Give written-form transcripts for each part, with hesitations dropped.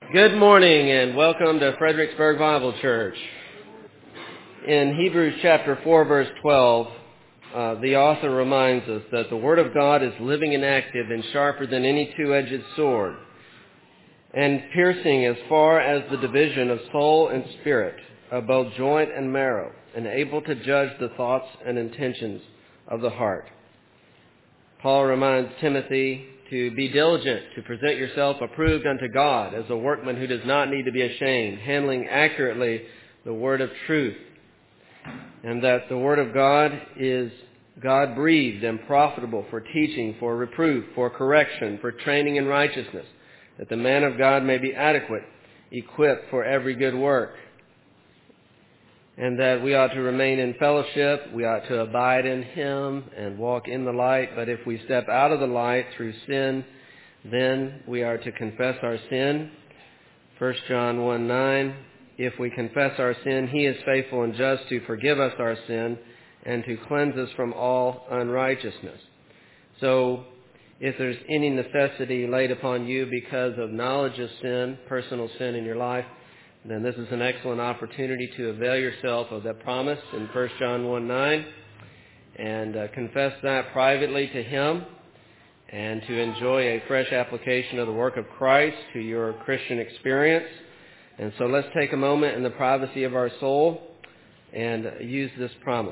Good morning and welcome to Fredericksburg Bible Church. In Hebrews chapter 4 verse 12, the author reminds us that the Word of God is living and active and sharper than any two-edged sword, and piercing as far as the division of soul and spirit, of both joint and marrow, and able to judge the thoughts and intentions of the heart. Paul reminds Timothy to be diligent, to present yourself approved unto God as a workman who does not need to be ashamed, handling accurately the word of truth, and that the word of God is God-breathed and profitable for teaching, for reproof, for correction, for training in righteousness, that the man of God may be adequate, equipped for every good work. And that we ought to remain in fellowship, we ought to abide in Him and walk in the light. But if we step out of the light through sin, then we are to confess our sin. 1 John 1:9, if we confess our sin, He is faithful and just to forgive us our sin and to cleanse us from all unrighteousness. So, if there's any necessity laid upon you because of knowledge of sin, personal sin in your life, then this is an excellent opportunity to avail yourself of that promise in 1 John 1:9 and confess that privately to Him and to enjoy a fresh application of the work of Christ to your Christian experience. And so let's take a moment in the privacy of our soul and use this promise.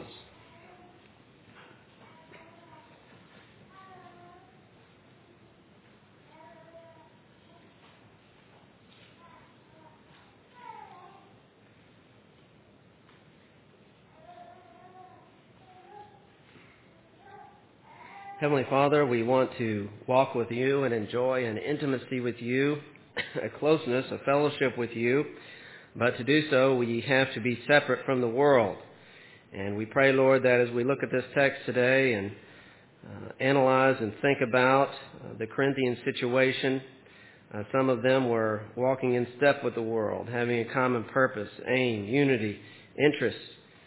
Heavenly Father, we want to walk with you and enjoy an intimacy with you, a closeness, a fellowship with you. But to do so, we have to be separate from the world. And we pray, Lord, that as we look at this text today and analyze and think about the Corinthian situation, some of them were walking in step with the world, having a common purpose, aim, unity, interests,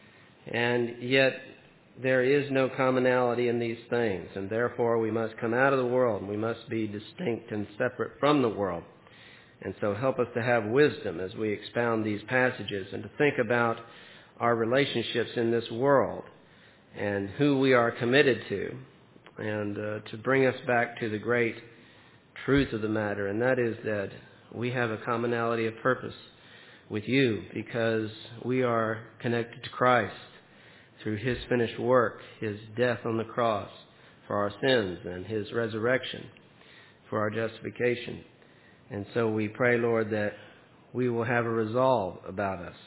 and yet there is no commonality in these things, and therefore we must come out of the world, and we must be distinct and separate from the world. And so help us to have wisdom as we expound these passages and to think about our relationships in this world and who we are committed to, and to bring us back to the great truth of the matter, and that is that we have a commonality of purpose with you because we are connected to Christ through His finished work, His death on the cross for our sins, and His resurrection for our justification. And so we pray, Lord, that we will have a resolve about us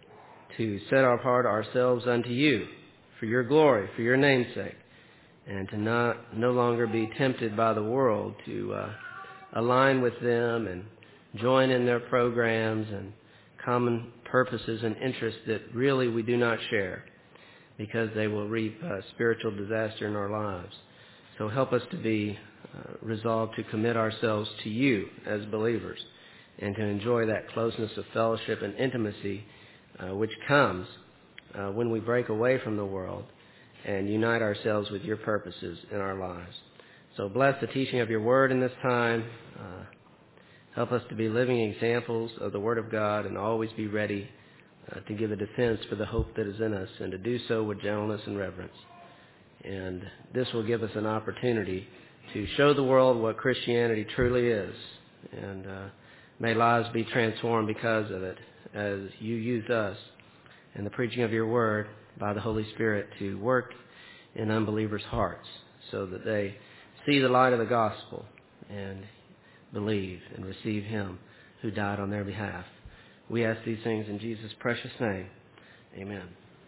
to set apart ourselves unto you for your glory, for your name's sake, and to no longer be tempted by the world to align with them and join in their programs and common purposes and interests that really we do not share, because they will reap spiritual disaster in our lives. So help us to be resolved to commit ourselves to you as believers and to enjoy that closeness of fellowship and intimacy which comes when we break away from the world and unite ourselves with your purposes in our lives. So bless the teaching of your word in this time. Help us to be living examples of the Word of God and always be ready to give a defense for the hope that is in us, and to do so with gentleness and reverence. And this will give us an opportunity to show the world what Christianity truly is, and may lives be transformed because of it as you use us and the preaching of your word by the Holy Spirit to work in unbelievers' hearts so that they see the light of the gospel and believe and receive Him who died on their behalf. We ask these things in Jesus' precious name. Amen.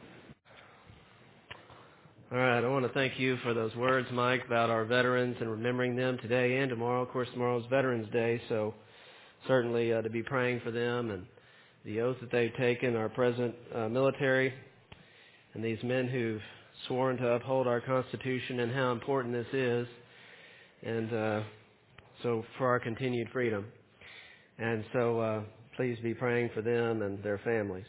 All right, I want to thank you for those words, Mike, about our veterans and remembering them today and tomorrow. Of course, tomorrow's Veterans Day, so certainly to be praying for them and the oath that they've taken, our present military, and these men who've sworn to uphold our Constitution, and how important this is, and so for our continued freedom. And so please be praying for them and their families.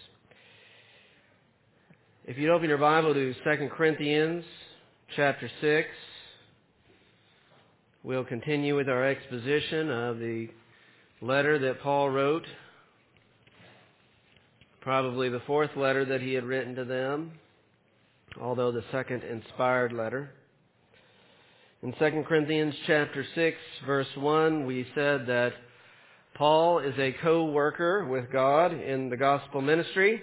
If you'd open your Bible to 2 Corinthians chapter 6, we'll continue with our exposition of the letter that Paul wrote, probably the fourth letter that he had written to them, although the second inspired letter. In 2 Corinthians chapter 6, verse 1, we said that Paul is a co-worker with God in the gospel ministry,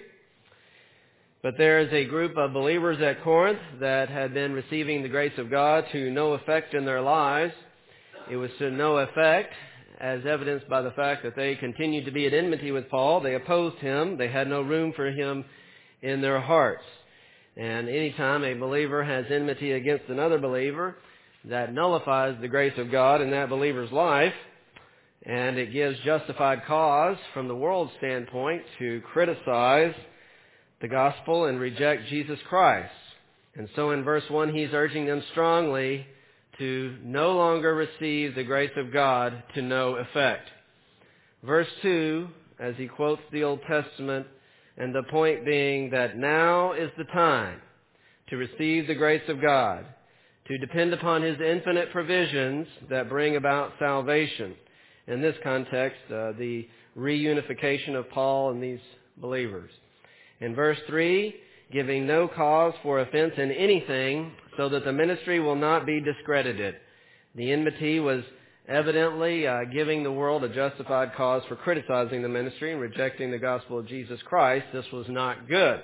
but there is a group of believers at Corinth that had been receiving the grace of God to no effect in their lives. It was to no effect, as evidenced by the fact that they continued to be at enmity with Paul. They opposed him. They had no room for him in their hearts. And anytime a believer has enmity against another believer, that nullifies the grace of God in that believer's life, and it gives justified cause from the world's standpoint to criticize the gospel and reject Jesus Christ. And so in verse 1, he's urging them strongly to no longer receive the grace of God to no effect. Verse 2, as he quotes the Old Testament, and the point being that now is the time to receive the grace of God, to depend upon His infinite provisions that bring about salvation. In this context, the reunification of Paul and these believers. In verse 3, giving no cause for offense in anything, so that the ministry will not be discredited. The enmity was evidently giving the world a justified cause for criticizing the ministry and rejecting the gospel of Jesus Christ. This was not good.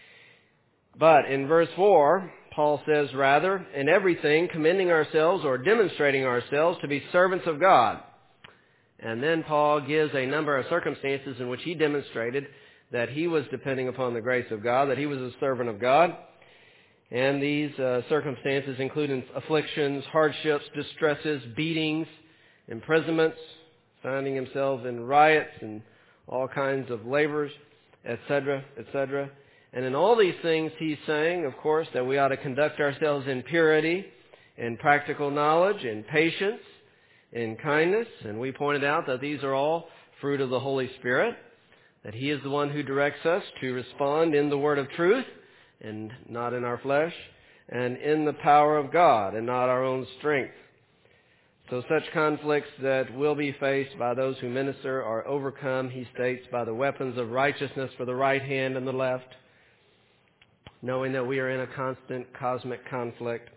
But in verse 4, Paul says, rather, in everything, commending ourselves or demonstrating ourselves to be servants of God. And then Paul gives a number of circumstances in which he demonstrated that he was depending upon the grace of God, that he was a servant of God. And these circumstances include afflictions, hardships, distresses, beatings, imprisonments, finding himself in riots and all kinds of labors, etc., etc. And in all these things, he's saying, of course, that we ought to conduct ourselves in purity, in practical knowledge, in patience, in kindness. And we pointed out that these are all fruit of the Holy Spirit, that He is the one who directs us to respond in the word of truth, and not in our flesh, and in the power of God, and not our own strength. So such conflicts that will be faced by those who minister are overcome, he states, by the weapons of righteousness for the right hand and the left, knowing that we are in a constant cosmic conflict,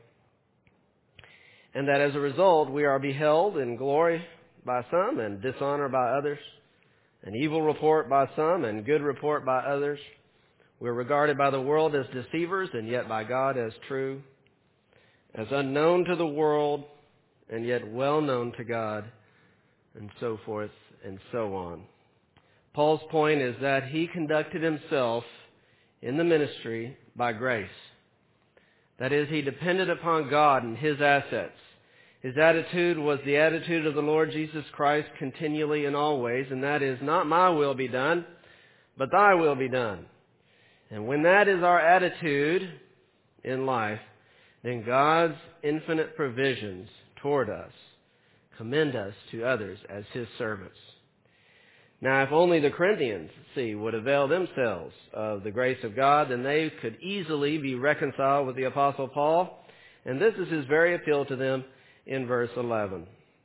and that as a result we are beheld in glory by some and dishonor by others, an evil report by some and good report by others. We're regarded by the world as deceivers and yet by God as true, as unknown to the world and yet well known to God, and so forth and so on. Paul's point is that he conducted himself in the ministry by grace. That is, he depended upon God and His assets. His attitude was the attitude of the Lord Jesus Christ continually and always, and that is, not my will be done, but Thy will be done. And when that is our attitude in life, then God's infinite provisions toward us commend us to others as His servants. Now, if only the Corinthians, would avail themselves of the grace of God, then they could easily be reconciled with the Apostle Paul. And this is his very appeal to them in verse 11.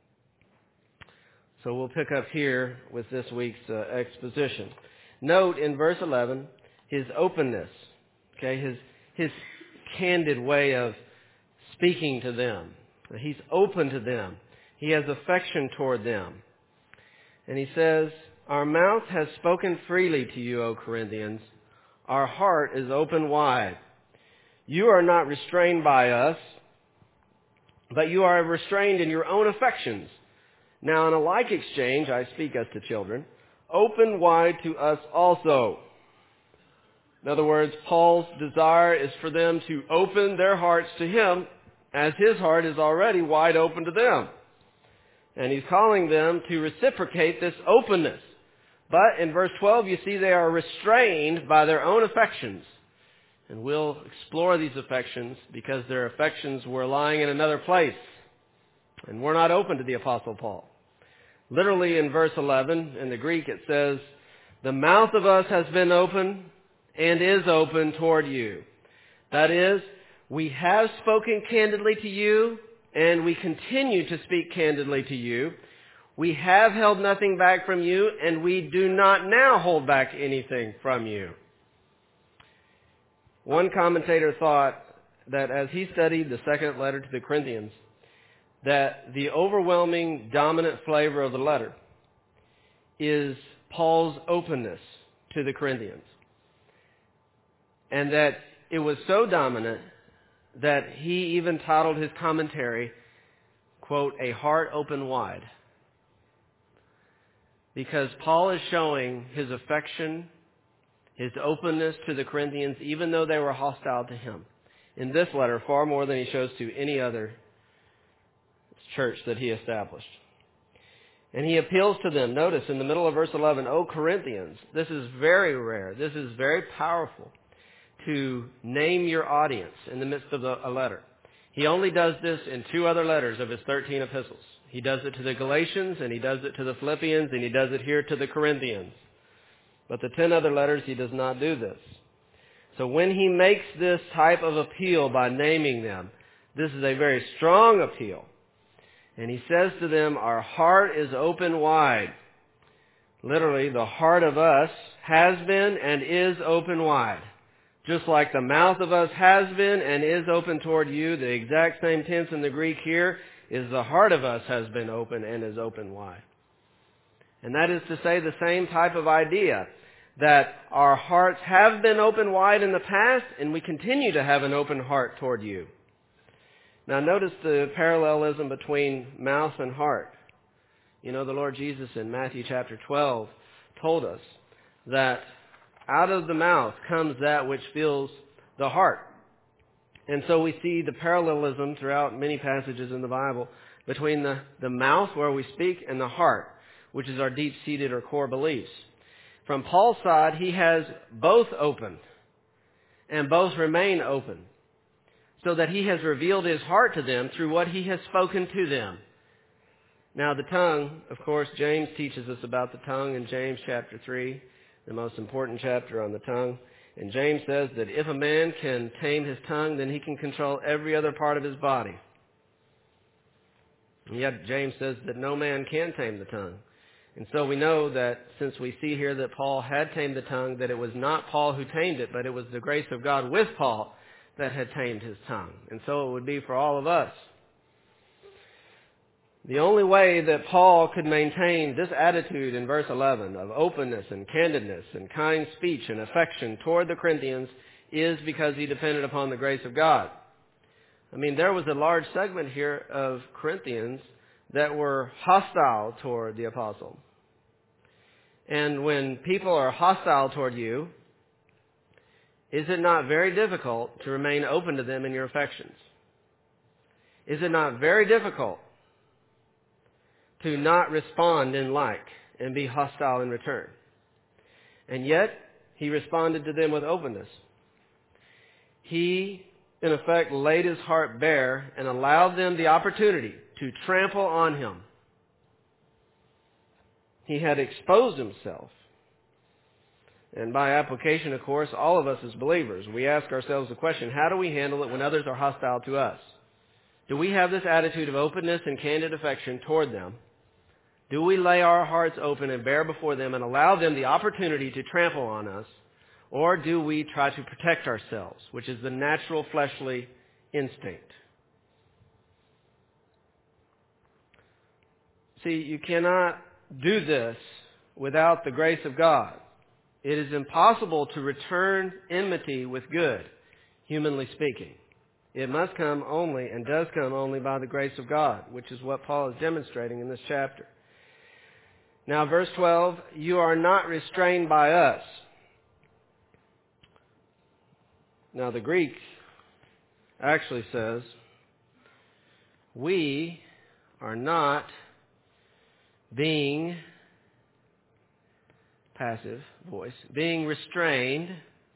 So we'll pick up here with this week's exposition. Note in verse 11 his openness, his candid way of speaking to them. He's open to them. He has affection toward them. And he says, our mouth has spoken freely to you, O Corinthians. Our heart is open wide. You are not restrained by us, but you are restrained in your own affections. Now in a like exchange, I speak as to children, open wide to us also. In other words, Paul's desire is for them to open their hearts to him, as his heart is already wide open to them. And he's calling them to reciprocate this openness. But in verse 12, you see they are restrained by their own affections. And we'll explore these affections because their affections were lying in another place and were not open to the Apostle Paul. Literally in verse 11, in the Greek, it says, the mouth of us has been open and is open toward you. That is, we have spoken candidly to you, and we continue to speak candidly to you. We have held nothing back from you, and we do not now hold back anything from you. One commentator thought that as he studied the second letter to the Corinthians, that the overwhelming dominant flavor of the letter is Paul's openness to the Corinthians. And that it was so dominant that he even titled his commentary, quote, "A Heart Open Wide." Because Paul is showing his affection, his openness to the Corinthians, even though they were hostile to him, in this letter far more than he shows to any other church that he established. And he appeals to them. Notice in the middle of verse 11, "O Corinthians," this is very rare, this is very powerful, to name your audience in the midst of a letter. He only does this in 2 other letters of his 13 epistles. He does it to the Galatians, and he does it to the Philippians, and he does it here to the Corinthians. But the 10 other letters, he does not do this. So when he makes this type of appeal by naming them, this is a very strong appeal. And he says to them, our heart is open wide. Literally, the heart of us has been and is open wide. Just like the mouth of us has been and is open toward you, the exact same tense in the Greek here is the heart of us has been open and is open wide. And that is to say the same type of idea, that our hearts have been open wide in the past and we continue to have an open heart toward you. Now notice the parallelism between mouth and heart. You know, the Lord Jesus in Matthew chapter 12 told us that out of the mouth comes that which fills the heart. And so we see the parallelism throughout many passages in the Bible between the mouth where we speak and the heart, which is our deep-seated or core beliefs. From Paul's side, he has both open and both remain open, so that he has revealed his heart to them through what he has spoken to them. Now the tongue, of course, James teaches us about the tongue in James chapter 3, the most important chapter on the tongue. And James says that if a man can tame his tongue, then he can control every other part of his body. And yet James says that no man can tame the tongue. And so we know that since we see here that Paul had tamed the tongue, that it was not Paul who tamed it, but it was the grace of God with Paul that had tamed his tongue. And so it would be for all of us. The only way that Paul could maintain this attitude in verse 11 of openness and candidness and kind speech and affection toward the Corinthians is because he depended upon the grace of God. I mean, there was a large segment here of Corinthians that were hostile toward the apostle. And when people are hostile toward you, is it not very difficult to remain open to them in your affections? Is it not very difficult to not respond in like and be hostile in return? And yet, he responded to them with openness. He, in effect, laid his heart bare and allowed them the opportunity to trample on him. He had exposed himself. And by application, of course, all of us as believers, we ask ourselves the question, how do we handle it when others are hostile to us? Do we have this attitude of openness and candid affection toward them? Do we lay our hearts open and bare before them and allow them the opportunity to trample on us? Or do we try to protect ourselves, which is the natural fleshly instinct? See, you cannot do this without the grace of God. It is impossible to return enmity with good, humanly speaking. It must come only and does come only by the grace of God, which is what Paul is demonstrating in this chapter. Now, verse 12, you are not restrained by us. Now, the Greek actually says, we are not being, passive voice, being restrained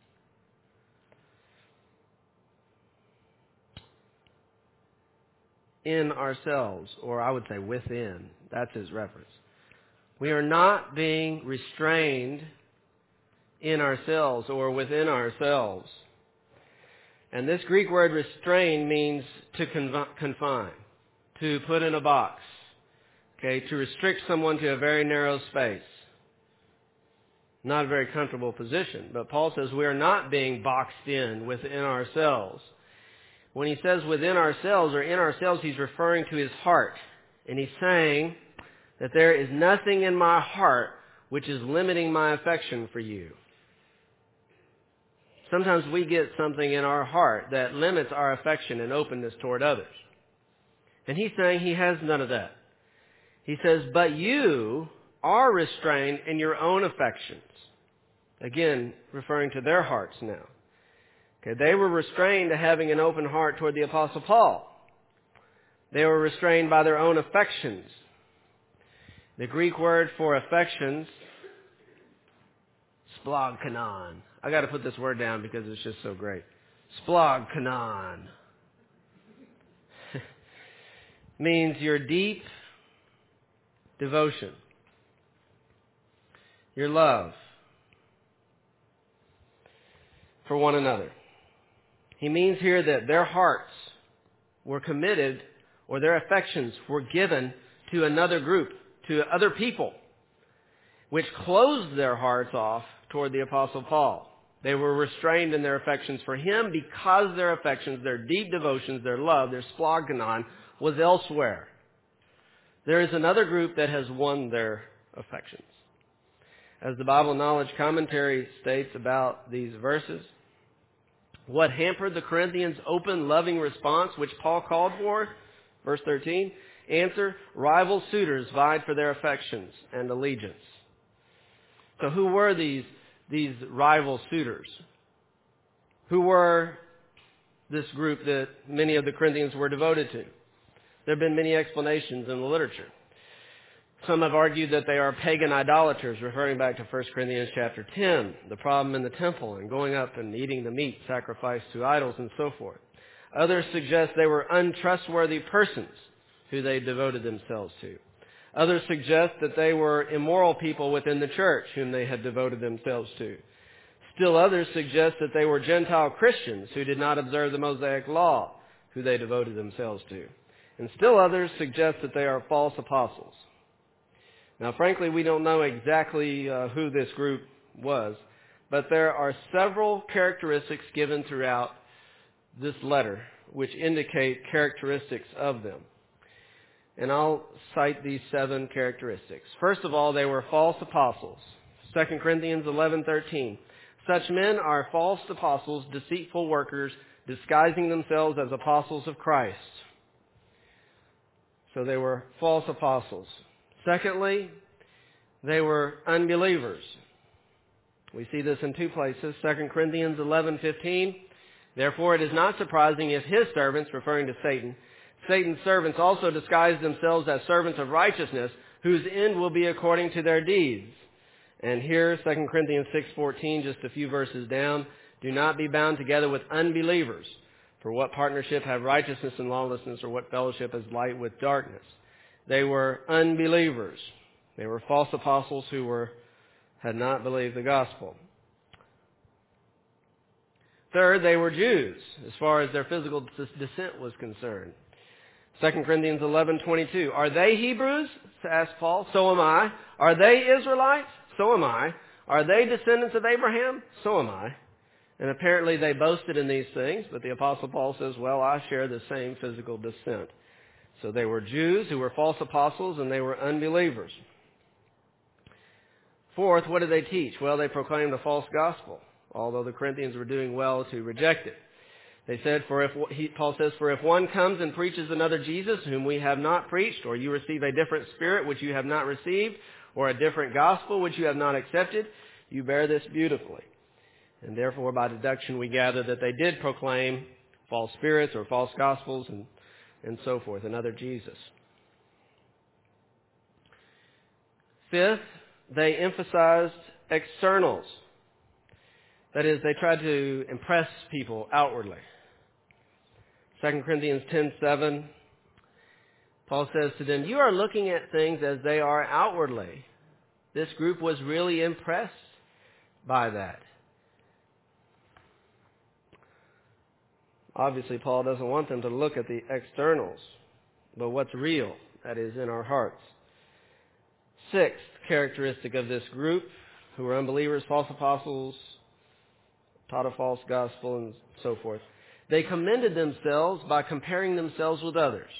in ourselves, or I would say within. That's his reference. We are not being restrained in ourselves or within ourselves. And this Greek word restrain means to confine, to put in a box, Okay, to restrict someone to a very narrow space. Not a very comfortable position. But Paul says we are not being boxed in within ourselves. When he says within ourselves or in ourselves, he's referring to his heart. And he's saying that there is nothing in my heart which is limiting my affection for you. Sometimes we get something in our heart that limits our affection and openness toward others. And he's saying he has none of that. He says, but you are restrained in your own affections. Again, referring to their hearts now. Okay, they were restrained to having an open heart toward the Apostle Paul. They were restrained by their own affections. The Greek word for affections, splagkanon. I got to put this word down because it's just so great. Splagkanon means your deep devotion, your love for one another. He means here that their hearts were committed, or their affections were given to another group, to other people, which closed their hearts off toward the Apostle Paul. They were restrained in their affections for him because their affections, their deep devotions, their love, their splagkanon was elsewhere. There is another group that has won their affections. As the Bible Knowledge Commentary states about these verses, what hampered the Corinthians' open, loving response, which Paul called for, verse 13, answer, rival suitors vied for their affections and allegiance. So who were these rival suitors? Who were this group that many of the Corinthians were devoted to? There have been many explanations in the literature. Some have argued that they are pagan idolaters, referring back to 1 Corinthians chapter 10, the problem in the temple and going up and eating the meat sacrificed to idols and so forth. Others suggest they were untrustworthy persons who they devoted themselves to. Others suggest that they were immoral people within the church whom they had devoted themselves to. Still others suggest that they were Gentile Christians who did not observe the Mosaic law, who they devoted themselves to. And still others suggest that they are false apostles. Now, frankly, we don't know exactly who this group was, but there are several characteristics given throughout this letter which indicate characteristics of them. And I'll cite these 7 characteristics. First of all, they were false apostles. 2 Corinthians 11:13. Such men are false apostles, deceitful workers, disguising themselves as apostles of Christ. So they were false apostles. Secondly, they were unbelievers. We see this in 2 places. 2 Corinthians 11:15. Therefore, it is not surprising if his servants, referring to Satan, Satan's servants also disguise themselves as servants of righteousness, whose end will be according to their deeds. And here, 2 Corinthians 6:14, just a few verses down, do not be bound together with unbelievers. For what partnership have righteousness and lawlessness, or what fellowship has light with darkness? They were unbelievers. They were false apostles who had not believed the gospel. Third, they were Jews, as far as their physical descent was concerned. 2 Corinthians 11:22. Are they Hebrews? asked Paul. So am I. Are they Israelites? So am I. Are they descendants of Abraham? So am I. And apparently they boasted in these things, but the Apostle Paul says, well, I share the same physical descent. So they were Jews who were false apostles, and they were unbelievers. Fourth, what did they teach? Well, they proclaimed a false gospel, although the Corinthians were doing well to reject it. They said, Paul says, for if one comes and preaches another Jesus whom we have not preached, or you receive a different spirit which you have not received, or a different gospel which you have not accepted, you bear this beautifully. And therefore, by deduction, we gather that they did proclaim false spirits or false gospels and so forth, another Jesus. Fifth, they emphasized externals. That is, they tried to impress people outwardly. 2 Corinthians 10:7, Paul says to them, you are looking at things as they are outwardly. This group was really impressed by that. Obviously, Paul doesn't want them to look at the externals, but what's real, that is, in our hearts. Sixth characteristic of this group, who were unbelievers, false apostles, taught a false gospel, and so forth. They commended themselves by comparing themselves with others.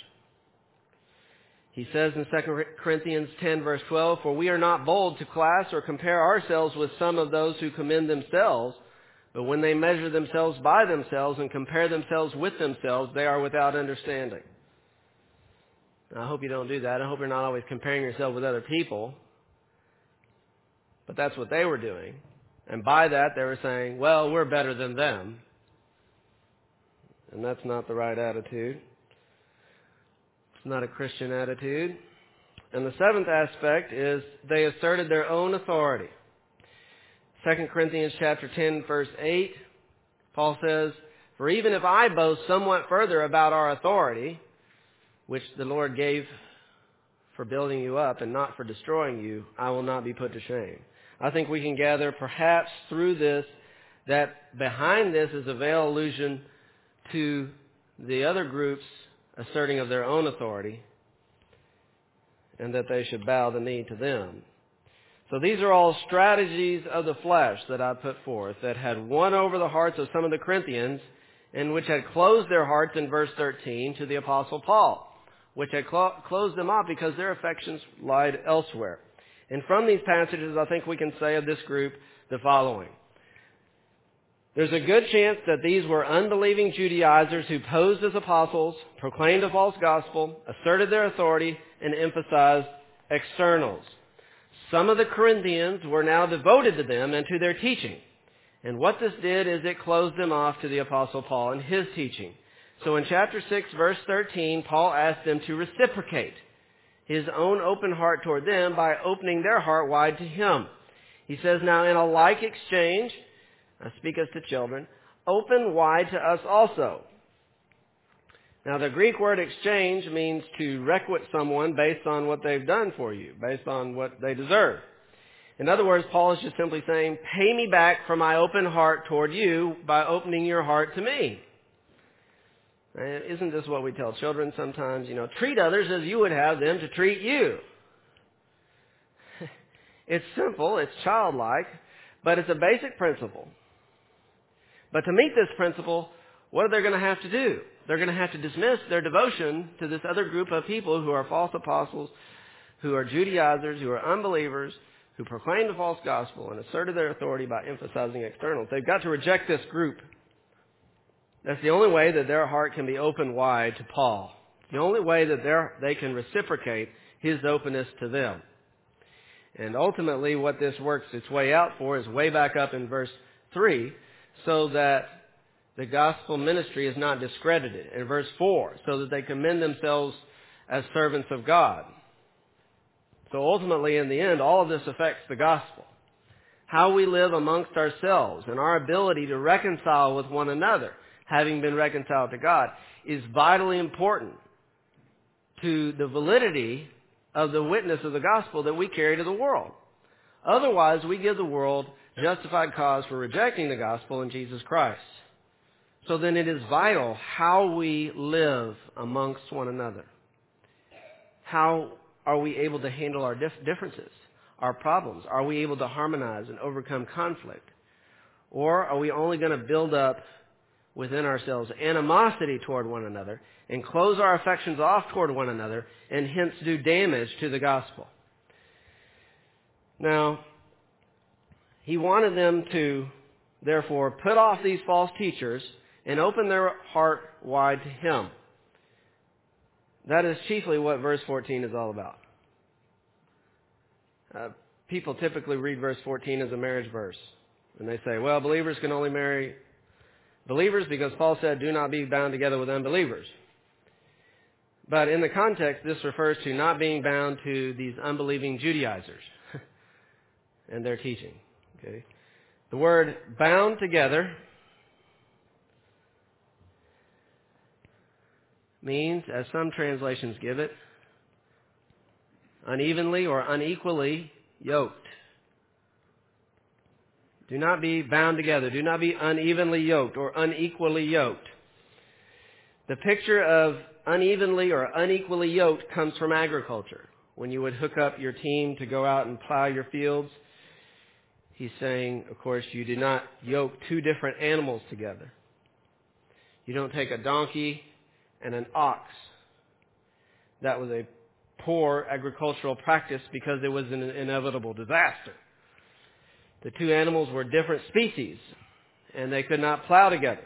He says in 2 Corinthians 10, verse 12, "For we are not bold to class or compare ourselves with some of those who commend themselves, but when they measure themselves by themselves and compare themselves with themselves, they are without understanding." Now, I hope you don't do that. I hope you're not always comparing yourself with other people. But that's what they were doing. And by that, they were saying, well, we're better than them. And that's not the right attitude. It's not a Christian attitude. And the seventh aspect is they asserted their own authority. 2 Corinthians chapter 10, verse 8, Paul says, "For even if I boast somewhat further about our authority, which the Lord gave for building you up and not for destroying you, I will not be put to shame." I think we can gather perhaps through this that behind this is a veiled allusion to the other groups asserting of their own authority and that they should bow the knee to them. So these are all strategies of the flesh that I put forth that had won over the hearts of some of the Corinthians and which had closed their hearts in verse 13 to the Apostle Paul, which had closed them off because their affections lied elsewhere. And from these passages, I think we can say of this group the following. There's a good chance that these were unbelieving Judaizers who posed as apostles, proclaimed a false gospel, asserted their authority, and emphasized externals. Some of the Corinthians were now devoted to them and to their teaching. And what this did is it closed them off to the Apostle Paul and his teaching. So in chapter 6, verse 13, Paul asked them to reciprocate his own open heart toward them by opening their heart wide to him. He says, "Now in a like exchange," I speak as to children, "open wide to us also." Now the Greek word exchange means to requite someone based on what they've done for you, based on what they deserve. In other words, Paul is just simply saying, pay me back for my open heart toward you by opening your heart to me. Isn't this what we tell children sometimes? Treat others as you would have them to treat you. It's simple, it's childlike, but it's a basic principle. But to meet this principle, what are they going to have to do? They're going to have to dismiss their devotion to this other group of people who are false apostles, who are Judaizers, who are unbelievers, who proclaimed a false gospel and asserted their authority by emphasizing externals. They've got to reject this group. That's the only way that their heart can be opened wide to Paul. The only way that they can reciprocate his openness to them. And ultimately what this works its way out for is way back up in verse 3, so that the gospel ministry is not discredited. In verse 4, so that they commend themselves as servants of God. So ultimately, in the end, all of this affects the gospel. How we live amongst ourselves and our ability to reconcile with one another, having been reconciled to God, is vitally important to the validity of the witness of the gospel that we carry to the world. Otherwise, we give the world justified cause for rejecting the gospel in Jesus Christ. So then it is vital how we live amongst one another. How are we able to handle our differences, our problems? Are we able to harmonize and overcome conflict? Or are we only going to build up within ourselves animosity toward one another and close our affections off toward one another and hence do damage to the gospel? Now, he wanted them to, therefore, put off these false teachers and open their heart wide to him. That is chiefly what verse 14 is all about. People typically read verse 14 as a marriage verse. And they say, well, believers can only marry believers because Paul said, do not be bound together with unbelievers. But in the context, this refers to not being bound to these unbelieving Judaizers and their teaching. Okay? The word bound together means, as some translations give it, unevenly or unequally yoked. Do not be bound together. Do not be unevenly yoked or unequally yoked. The picture of unevenly or unequally yoked comes from agriculture, when you would hook up your team to go out and plow your fields, he's saying, of course, you do not yoke two different animals together. You don't take a donkey and an ox. That was a poor agricultural practice because it was an inevitable disaster. The two animals were different species, and they could not plow together.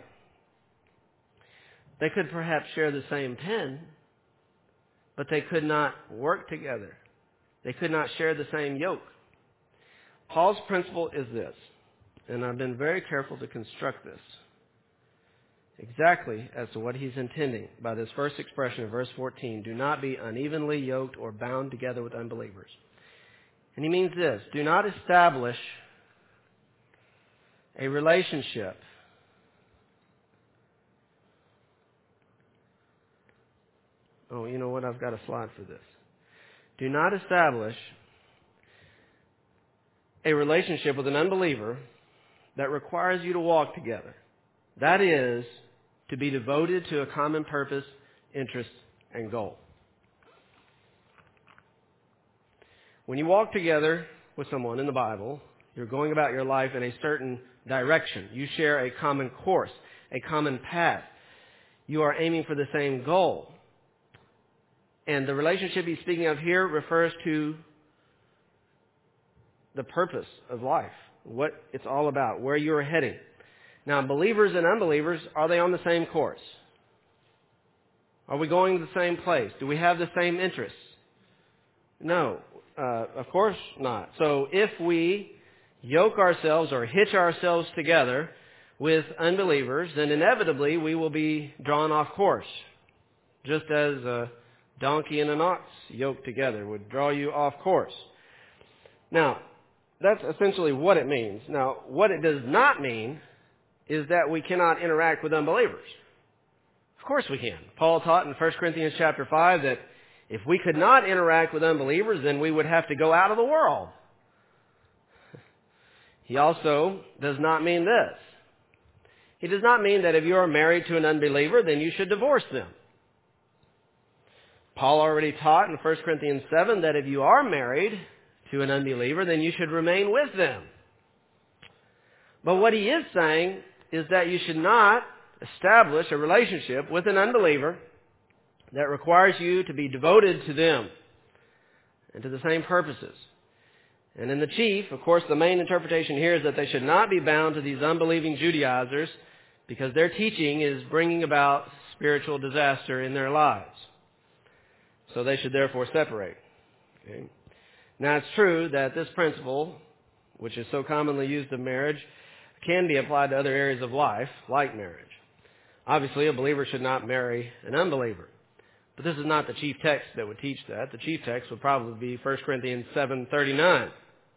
They could perhaps share the same pen, but they could not work together. They could not share the same yoke. Paul's principle is this, and I've been very careful to construct this exactly as to what he's intending by this first expression of verse 14. Do not be unevenly yoked or bound together with unbelievers. And he means this: do not establish a relationship Oh, you know what? I've got a slide for this. Do not establish a relationship with an unbeliever that requires you to walk together. That is, to be devoted to a common purpose, interest, and goal. When you walk together with someone in the Bible, you're going about your life in a certain direction. You share a common course, a common path. You are aiming for the same goal. And the relationship he's speaking of here refers to the purpose of life, what it's all about, where you're heading. Now, believers and unbelievers, are they on the same course? Are we going to the same place? Do we have the same interests? No, of course not. So if we yoke ourselves or hitch ourselves together with unbelievers, then inevitably we will be drawn off course, just as a donkey and an ox yoked together would draw you off course. Now, that's essentially what it means. Now, what it does not mean is that we cannot interact with unbelievers. Of course we can. Paul taught in 1 Corinthians chapter 5 that if we could not interact with unbelievers, then we would have to go out of the world. He also does not mean this. He does not mean that if you are married to an unbeliever, then you should divorce them. Paul already taught in 1 Corinthians 7 that if you are married to an unbeliever, then you should remain with them. But what he is saying is that you should not establish a relationship with an unbeliever that requires you to be devoted to them and to the same purposes. And in the chief, of course, the main interpretation here is that they should not be bound to these unbelieving Judaizers because their teaching is bringing about spiritual disaster in their lives. So they should therefore separate. Okay? Now, it's true that this principle, which is so commonly used of marriage, can be applied to other areas of life, like marriage. Obviously, a believer should not marry an unbeliever. But this is not the chief text that would teach that. The chief text would probably be 1 Corinthians 7:39.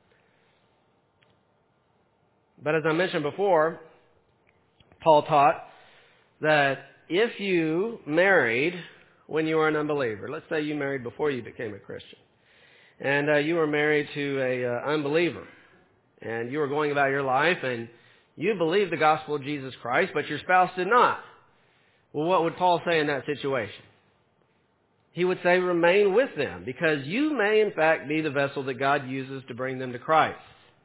But as I mentioned before, Paul taught that if you married when you were an unbeliever, let's say you married before you became a Christian, and you were married to a unbeliever, and you were going about your life, and you believed the gospel of Jesus Christ, but your spouse did not. Well, what would Paul say in that situation? He would say, remain with them, because you may in fact be the vessel that God uses to bring them to Christ.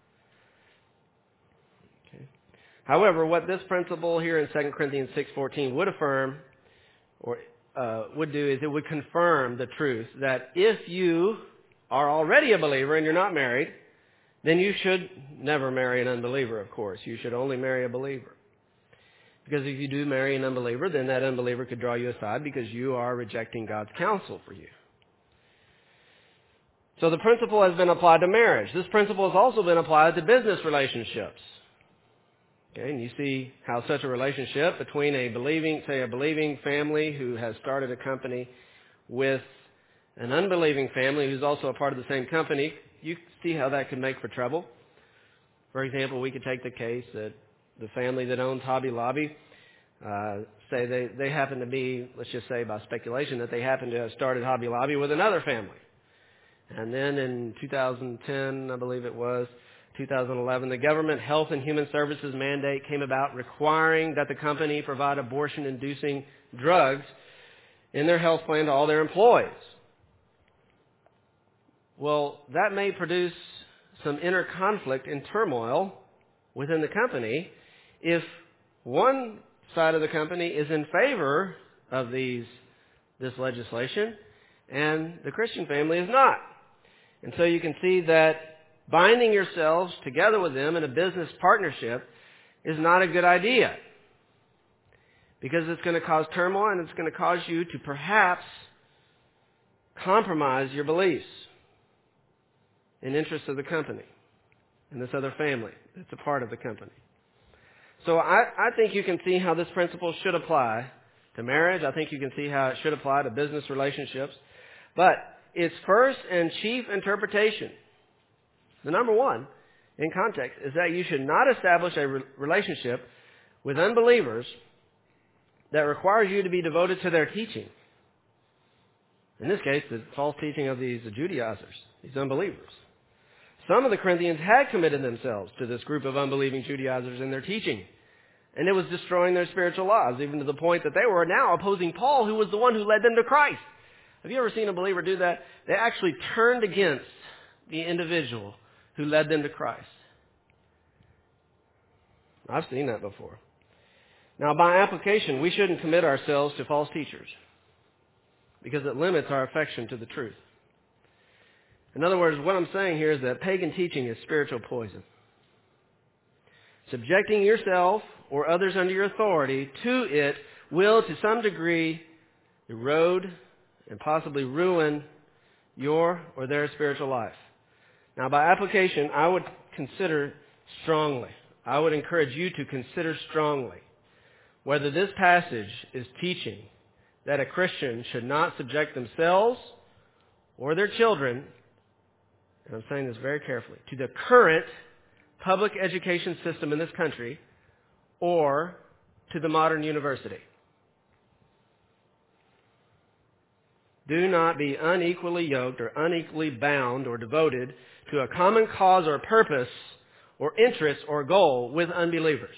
Okay. However, what this principle here in 2 Corinthians 6:14 would affirm, or would do, is it would confirm the truth that if you are already a believer and you're not married, then you should never marry an unbeliever, of course. You should only marry a believer. Because if you do marry an unbeliever, then that unbeliever could draw you aside because you are rejecting God's counsel for you. So the principle has been applied to marriage. This principle has also been applied to business relationships. Okay, and you see how such a relationship between a believing family who has started a company with an unbelieving family who's also a part of the same company, you see how that could make for trouble. For example, we could take the case that the family that owns Hobby Lobby, say they happen to be, let's just say by speculation, that they happen to have started Hobby Lobby with another family. And then in 2010, I believe it was, 2011, the government Health and Human Services mandate came about requiring that the company provide abortion-inducing drugs in their health plan to all their employees. Well, that may produce some inner conflict and turmoil within the company if one side of the company is in favor of this legislation and the Christian family is not. And so you can see that binding yourselves together with them in a business partnership is not a good idea, because it's going to cause turmoil and it's going to cause you to perhaps compromise your beliefs in interest of the company and this other family that's a part of the company. So I think you can see how this principle should apply to marriage. I think you can see how it should apply to business relationships. But its first and chief interpretation, the number one in context, is that you should not establish a relationship with unbelievers that requires you to be devoted to their teaching. In this case, the false teaching of these Judaizers, these unbelievers. Some of the Corinthians had committed themselves to this group of unbelieving Judaizers in their teaching, and it was destroying their spiritual lives, even to the point that they were now opposing Paul, who was the one who led them to Christ. Have you ever seen a believer do that? They actually turned against the individual who led them to Christ. I've seen that before. Now, by application, we shouldn't commit ourselves to false teachers because it limits our affection to the truth. In other words, what I'm saying here is that pagan teaching is spiritual poison. Subjecting yourself or others under your authority to it will, to some degree, erode and possibly ruin your or their spiritual life. Now, by application, I would consider strongly, I would encourage you to consider strongly whether this passage is teaching that a Christian should not subject themselves or their children, and I'm saying this very carefully, to the current public education system in this country or to the modern university. Do not be unequally yoked or unequally bound or devoted to a common cause or purpose or interest or goal with unbelievers.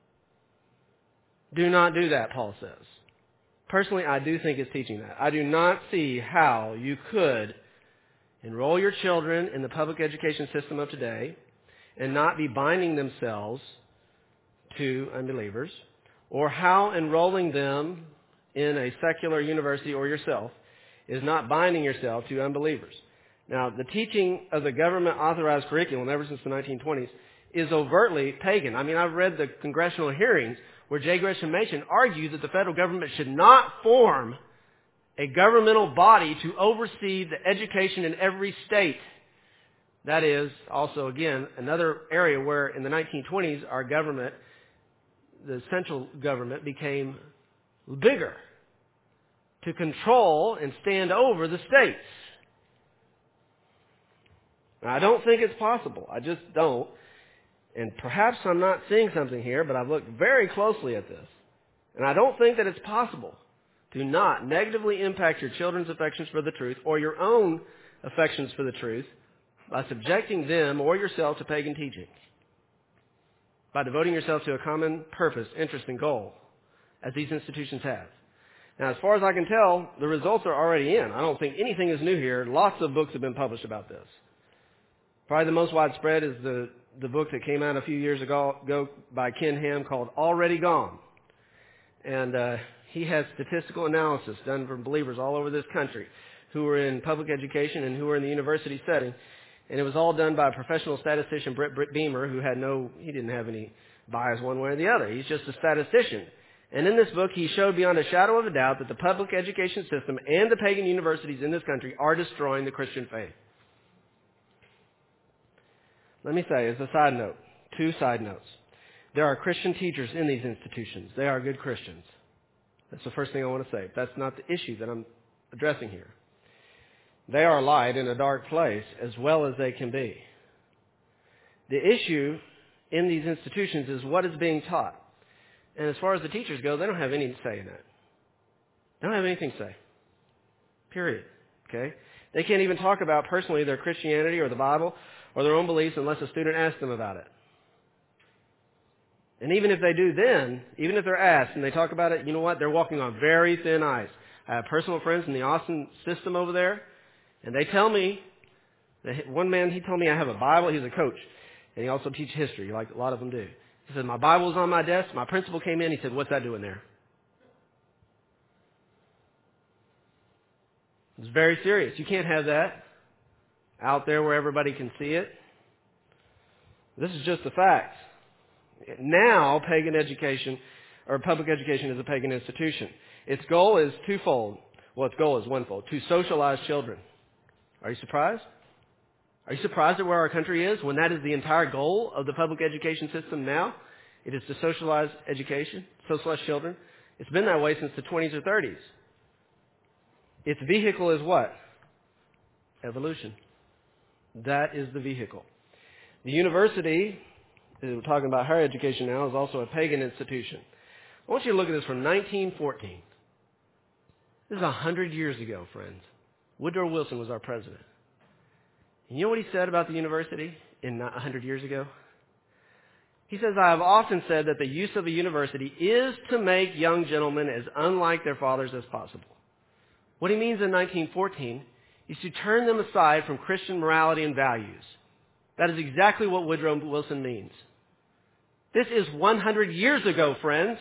Do not do that, Paul says. Personally, I do think it's teaching that. I do not see how you could enroll your children in the public education system of today and not be binding themselves to unbelievers, or how enrolling them in a secular university or yourself is not binding yourself to unbelievers. Now, the teaching of the government-authorized curriculum ever since the 1920s is overtly pagan. I mean, I've read the congressional hearings where J. Gresham Machen argued that the federal government should not form a governmental body to oversee the education in every state. That is also, again, another area where in the 1920s our government, the central government, became bigger to control and stand over the states. Now, I don't think it's possible. I just don't. And perhaps I'm not seeing something here, but I've looked very closely at this. And I don't think that it's possible to not negatively impact your children's affections for the truth or your own affections for the truth by subjecting them or yourself to pagan teaching, by devoting yourself to a common purpose, interest, and goal, as these institutions have. Now, as far as I can tell, the results are already in. I don't think anything is new here. Lots of books have been published about this. Probably the most widespread is the book that came out a few years ago by Ken Ham called Already Gone. And he has statistical analysis done from believers all over this country who were in public education and who were in the university setting. And it was all done by a professional statistician, Britt Beamer, who he didn't have any bias one way or the other. He's just a statistician. And in this book, he showed beyond a shadow of a doubt that the public education system and the pagan universities in this country are destroying the Christian faith. Let me say, as a side note, 2 side notes. There are Christian teachers in these institutions. They are good Christians. That's the first thing I want to say. That's not the issue that I'm addressing here. They are light in a dark place as well as they can be. The issue in these institutions is what is being taught. And as far as the teachers go, they don't have any say in that. They don't have anything to say. Period. Okay? They can't even talk about personally their Christianity or the Bible or their own beliefs unless a student asks them about it. And even if they do then, even if they're asked and they talk about it, you know what? They're walking on very thin ice. I have personal friends in the Austin system over there, and they tell me One man, he told me I have a Bible. He's a coach, and he also teaches history, like a lot of them do. He said, my Bible was on my desk. My principal came in. He said, what's that doing there? It's very serious. You can't have that out there where everybody can see it. This is just the facts. Now, pagan education, or public education, is a pagan institution. Its goal is twofold. Well, its goal is onefold, to socialize children. Are you surprised? Are you surprised at where our country is when that is the entire goal of the public education system now? It is to socialize education, socialize children. It's been that way since the 20s or 30s. Its vehicle is what? Evolution. That is the vehicle. The university, we're talking about higher education now, is also a pagan institution. I want you to look at this from 1914. This is 100 years ago, friends. Woodrow Wilson was our president. And you know what he said about the university 100 years ago? He says, I have often said that the use of a university is to make young gentlemen as unlike their fathers as possible. What he means in 1914 is to turn them aside from Christian morality and values. That is exactly what Woodrow Wilson means. This is 100 years ago, friends.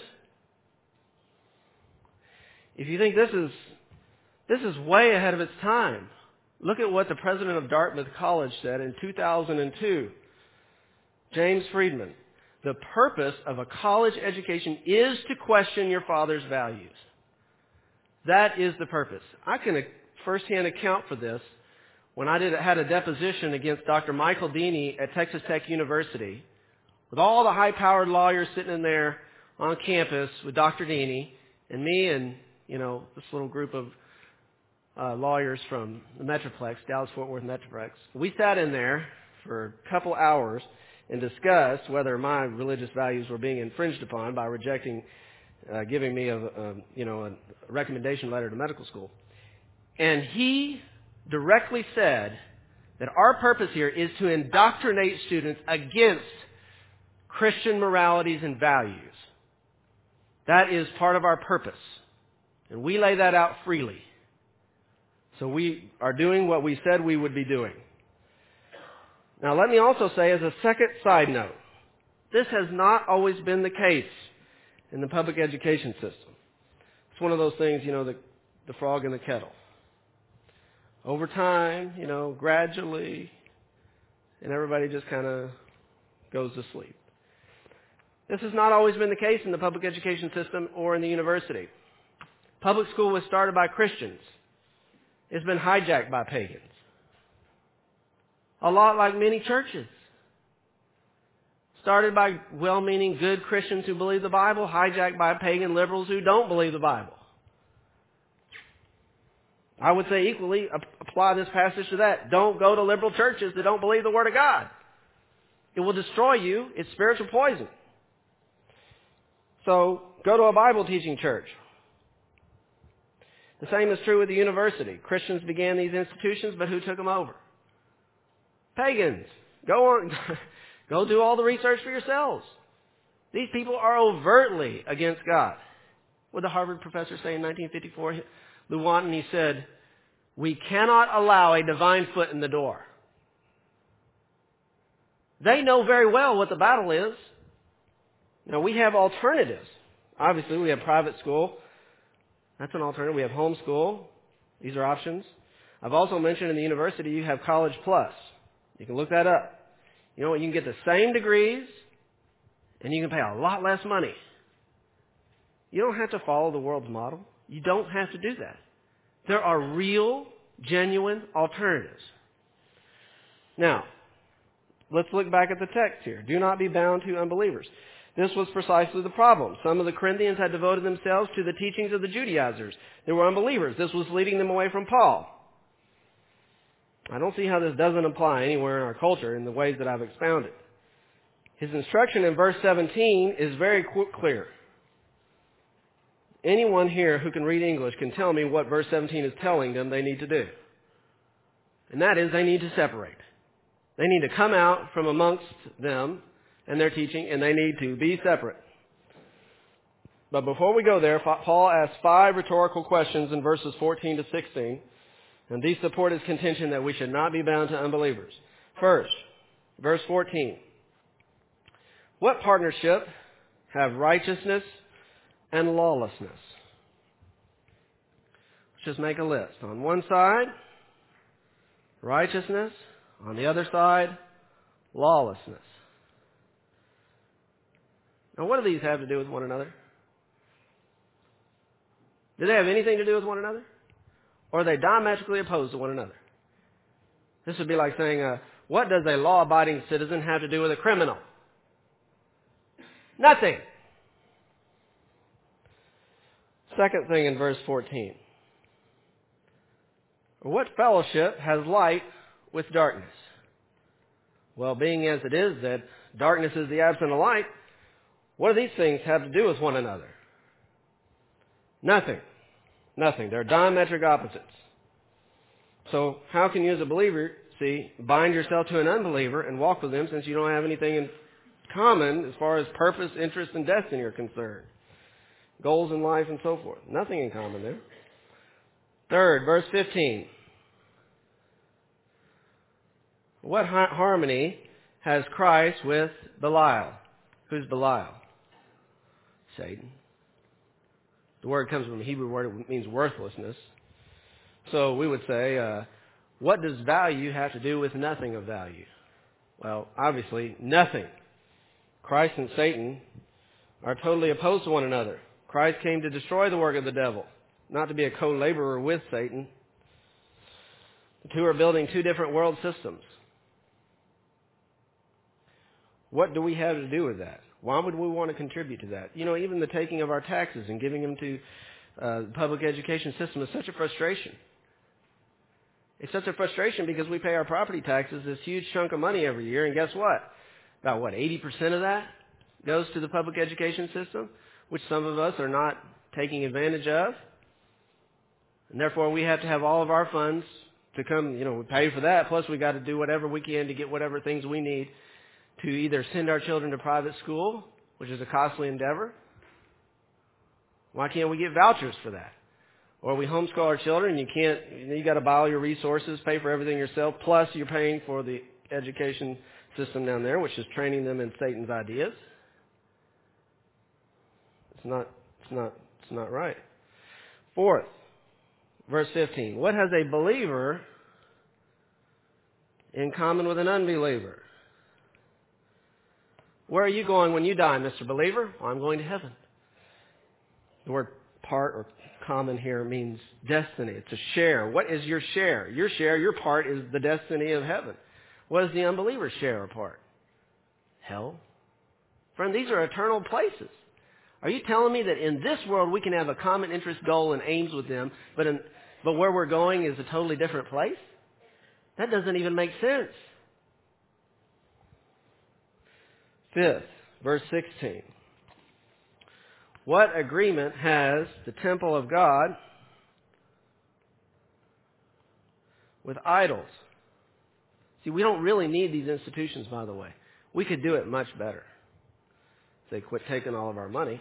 If you think this is way ahead of its time, look at what the president of Dartmouth College said in 2002. James Friedman. The purpose of a college education is to question your father's values. That is the purpose. I can firsthand account for this when I had a deposition against Dr. Michael Deeney at Texas Tech University, with all the high-powered lawyers sitting in there on campus with Dr. Deeney and me and, this little group of lawyers from the Metroplex, Dallas-Fort Worth Metroplex. We sat in there for a couple hours and discussed whether my religious values were being infringed upon by rejecting, giving me a recommendation letter to medical school. And he directly said that our purpose here is to indoctrinate students against Christian moralities and values. That is part of our purpose. And we lay that out freely. So we are doing what we said we would be doing. Now let me also say as a second side note, this has not always been the case in the public education system. It's one of those things, the frog in the kettle. Over time, gradually, and everybody just kind of goes to sleep. This has not always been the case in the public education system or in the university. Public school was started by Christians. It's been hijacked by pagans. A lot like many churches. Started by well-meaning, good Christians who believe the Bible, hijacked by pagan liberals who don't believe the Bible. I would say equally, apply this passage to that. Don't go to liberal churches that don't believe the Word of God. It will destroy you. It's spiritual poison. So, go to a Bible teaching church. The same is true with the university. Christians began these institutions, but who took them over? Pagans. Go on, go do all the research for yourselves. These people are overtly against God. What did the Harvard professor say in 1954? Lewontin, he said, we cannot allow a divine foot in the door. They know very well what the battle is. Now, we have alternatives. Obviously, we have private school. That's an alternative. We have homeschool. These are options. I've also mentioned in the university you have College Plus. You can look that up. You know what? You can get the same degrees, and you can pay a lot less money. You don't have to follow the world's model. You don't have to do that. There are real, genuine alternatives. Now, let's look back at the text here. Do not be bound to unbelievers. This was precisely the problem. Some of the Corinthians had devoted themselves to the teachings of the Judaizers. They were unbelievers. This was leading them away from Paul. I don't see how this doesn't apply anywhere in our culture in the ways that I've expounded. His instruction in verse 17 is very clear. Anyone here who can read English can tell me what verse 17 is telling them they need to do. And that is they need to separate. They need to come out from amongst them and their teaching, and they need to be separate. But before we go there, Paul asks 5 rhetorical questions in verses 14 to 16 And these support his contention that we should not be bound to unbelievers. First, verse 14. What partnership have righteousness and lawlessness? Let's just make a list. On one side, righteousness. On the other side, lawlessness. Now, what do these have to do with one another? Do they have anything to do with one another? Or are they diametrically opposed to one another? This would be like saying, what does a law-abiding citizen have to do with a criminal? Nothing. Second thing in verse 14. What fellowship has light with darkness? Well, being as it is that darkness is the absence of light, what do these things have to do with one another? Nothing. Nothing. They're diametric opposites. So how can you as a believer, bind yourself to an unbeliever and walk with them since you don't have anything in common as far as purpose, interest, and destiny are concerned? Goals in life and so forth. Nothing in common there. Third, verse 15. What harmony has Christ with Belial? Who's Belial? Satan. The word comes from a Hebrew word. It means worthlessness. So we would say, what does value have to do with nothing of value? Well, obviously, nothing. Christ and Satan are totally opposed to one another. Christ came to destroy the work of the devil, not to be a co-laborer with Satan. The two are building two different world systems. What do we have to do with that? Why would we want to contribute to that? You know, even the taking of our taxes and giving them to the public education system is such a frustration. It's such a frustration because we pay our property taxes, this huge chunk of money every year, and guess what? About 80% of that goes to the public education system, which some of us are not taking advantage of. And therefore, we have to have all of our funds to come, we pay for that, plus we got to do whatever we can to get whatever things we need to either send our children to private school, which is a costly endeavor. Why can't we get vouchers for that? Or we homeschool our children, you got to buy all your resources, pay for everything yourself, plus you're paying for the education system down there, which is training them in Satan's ideas. It's not right. Fourth, verse 15. What has a believer in common with an unbeliever? Where are you going when you die, Mr. Believer? Well, I'm going to heaven. The word part or common here means destiny. It's a share. What is your share? Your part is the destiny of heaven. What is the unbeliever's share or part? Hell. Friend, these are eternal places. Are you telling me that in this world we can have a common interest, goal, and aims with them, but where we're going is a totally different place? That doesn't even make sense. Fifth, verse 16. What agreement has the temple of God with idols? See, we don't really need these institutions, by the way. We could do it much better if they quit taking all of our money.